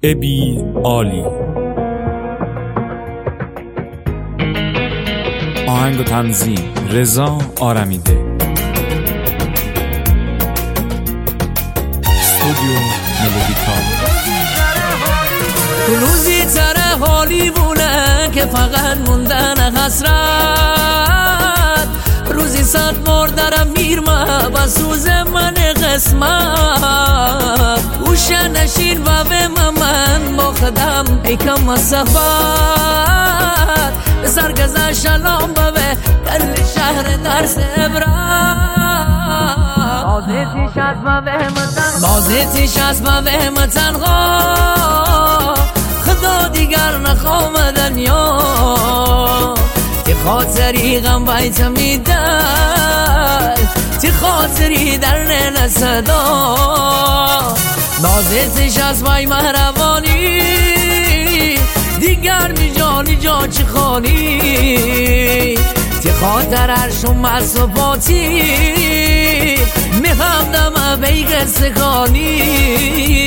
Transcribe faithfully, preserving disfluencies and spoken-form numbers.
ابی عالی. آهنگ و تنظیم رضا آرمیده. استودیو ملودیکال. روزی تره حالی بونه که فقط موندن حسرت، روزی صد مردرم میرمه و سوز من قسمت، گوشه نشین و به من با خدم ای کم مسافت، به سرگزه شلام بوه کل شهر درس عبرت، بازی تیش از ما به همتن بازی تیش از ما به همتن خدا دیگر نخوام دنیا، تی خاطری غم بیت میدن، تی خاطری در نه صدا، بازی تیش از مای مهربانی دیگر بی جانی جا چی خانی، تی خاطر عرشم مصفاتی می همدم بیگ سکانی.